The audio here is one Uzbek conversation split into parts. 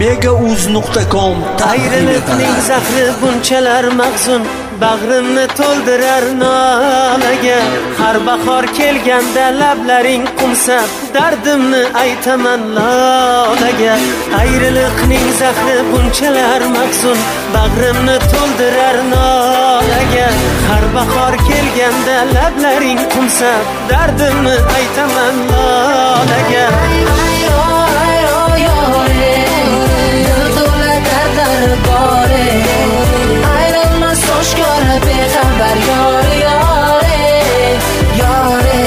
Megauз.com Ayrılıkning zahri bunchalar mag'zun, bag'rimni to'ldirar nolaga. Har bahor kelganda lablaring qumsab, dardimni aytaman lolaga. Ayrılıkning zahri bunchalar mag'zun, bag'rimni to'ldirar nolaga. Har bahor kelganda lablaring qumsab, dardimni aytaman lolaga. Ayrılmaz oshkora bexabar yore yore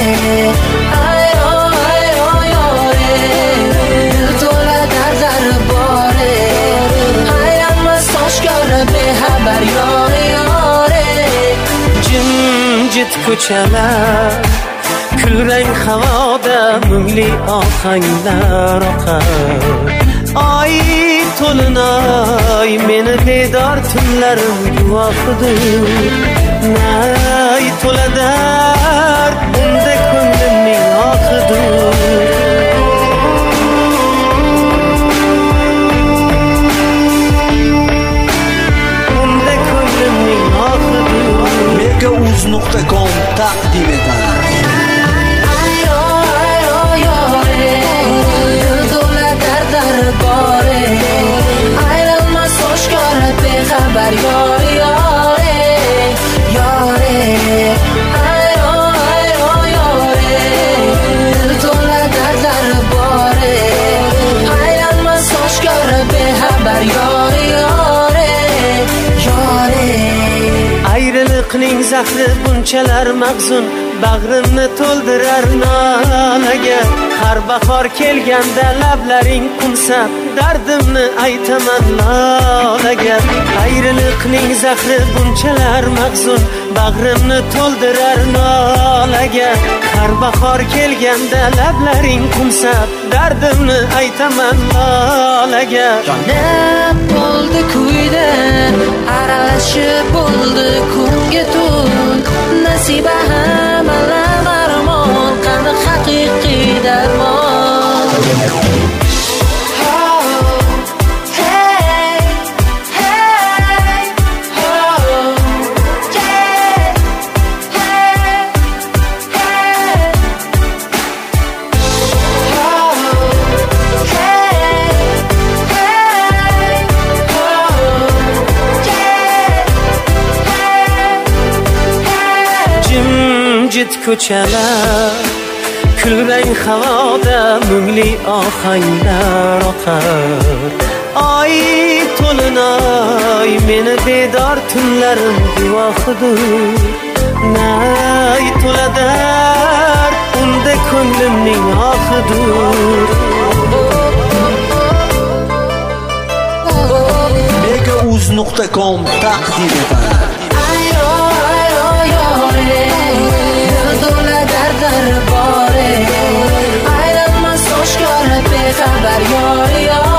yore to'la dardlar bore. Ayrılmaz oshkora bexabar yore. Jimjit ko'chalar, kulrang havoda mungli ohanglar oqar. Ay to'linoy meni bedor tunlarim guvohidir. Nay to'ladar unda ko'nglimning oqidir. Unda ko'nglimning oqidir. Megauз.com taqdim etadi. Ayrılmaz oshkora bexabar yore yore yore to'la dardlar bore. Ayrılmaz oshkora bexabar yore yore. Ayrılıkning zahri bunchalar mag'zun, bag'rimni to'ldirar nolaga. Har bahor kelganda lablaring qumsab, dardimni aytaman lolaga. Ayrılıkning zahri bunchalar mag'zun, bag'rimni to'ldirar nolaga. Har bahor kelganda lablaring qumsab, dardimni aytaman lolaga. Jonim bo'ldi kuyda, aralashib bo'ldi kunga to'l. Nasiba ham alam armon, qani haqiqiy darmon. Jimjit ko'chalar, kulrang havoda mungli ohanglar oqar. Ay to'linoy meni bedor tunlarim guvohidir. Nay to'ladar unda ko'nglimning oqidir. Megauz.com taqdim etadi. Ayrılmaz oshkora bexabar yore